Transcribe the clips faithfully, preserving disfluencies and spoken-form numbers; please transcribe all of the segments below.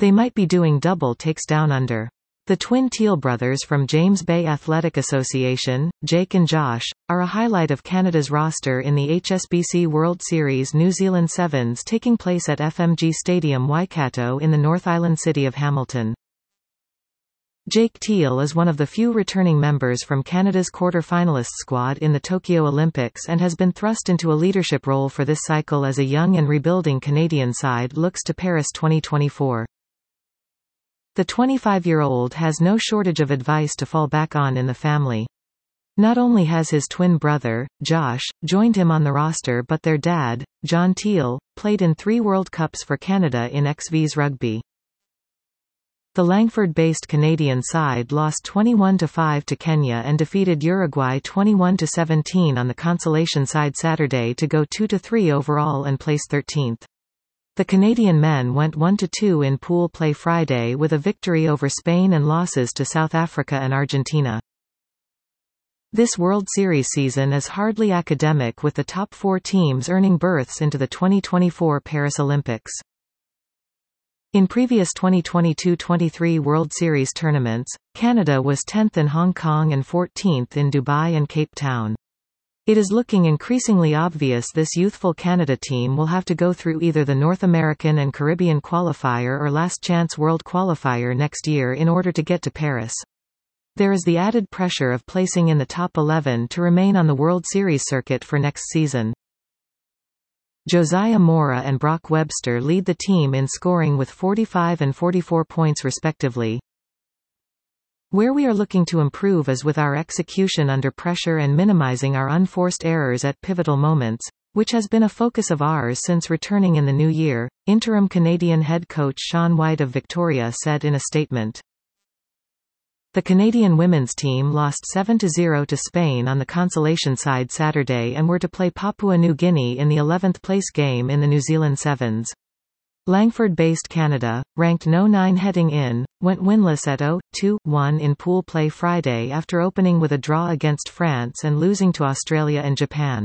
They might be doing double takes down under. The twin Teal brothers from James Bay Athletic Association, Jake and Josh, are a highlight of Canada's roster in the H S B C World Series New Zealand Sevens taking place at F M G Stadium Waikato in the North Island city of Hamilton. Jake Teal is one of the few returning members from Canada's quarter-finalists squad in the Tokyo Olympics and has been thrust into a leadership role for this cycle as a young and rebuilding Canadian side looks to Paris twenty twenty-four. The twenty-five-year-old has no shortage of advice to fall back on in the family. Not only has his twin brother, Josh, joined him on the roster, but their dad, John Teal, played in three World Cups for Canada in X Vs rugby. The Langford-based Canadian side lost twenty-one to five to Kenya and defeated Uruguay twenty-one to seventeen on the consolation side Saturday to go two to three overall and place thirteenth. The Canadian men went one to two in pool play Friday with a victory over Spain and losses to South Africa and Argentina. This World Series season is hardly academic, with the top four teams earning berths into the twenty twenty-four Paris Olympics. In previous twenty twenty-two twenty-three World Series tournaments, Canada was tenth in Hong Kong and fourteenth in Dubai and Cape Town. It is looking increasingly obvious this youthful Canada team will have to go through either the North American and Caribbean qualifier or Last Chance World qualifier next year in order to get to Paris. There is the added pressure of placing in the top eleven to remain on the World Series circuit for next season. Josiah Mora and Brock Webster lead the team in scoring with forty-five and forty-four points respectively. Where we are looking to improve is with our execution under pressure and minimizing our unforced errors at pivotal moments, which has been a focus of ours since returning in the new year, interim Canadian head coach Sean White of Victoria said in a statement. The Canadian women's team lost seven to zero to Spain on the consolation side Saturday and were to play Papua New Guinea in the eleventh place game in the New Zealand Sevens. Langford-based Canada, ranked no nine heading in, went winless at zero two one in pool play Friday after opening with a draw against France and losing to Australia and Japan.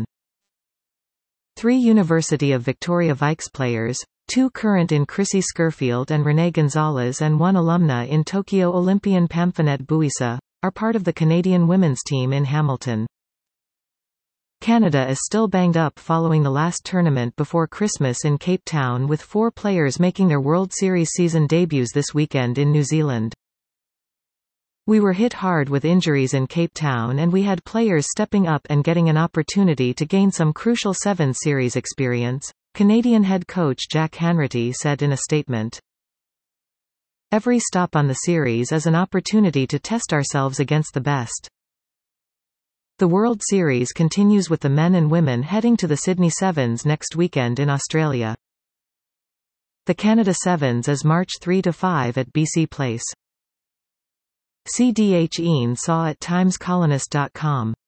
Three University of Victoria Vikes players, two current in Chrissy Skirfield and Renee Gonzalez and one alumna in Tokyo Olympian Pamphonette Buisa, are part of the Canadian women's team in Hamilton. Canada is still banged up following the last tournament before Christmas in Cape Town, with four players making their World Series season debuts this weekend in New Zealand. We were hit hard with injuries in Cape Town, and we had players stepping up and getting an opportunity to gain some crucial Sevens Series experience, Canadian head coach Jack Hanratty said in a statement. Every stop on the series is an opportunity to test ourselves against the best. The World Series continues with the men and women heading to the Sydney Sevens next weekend in Australia. The Canada Sevens is March third to fifth at B C Place. C D H Ian Saw at times colonist dot com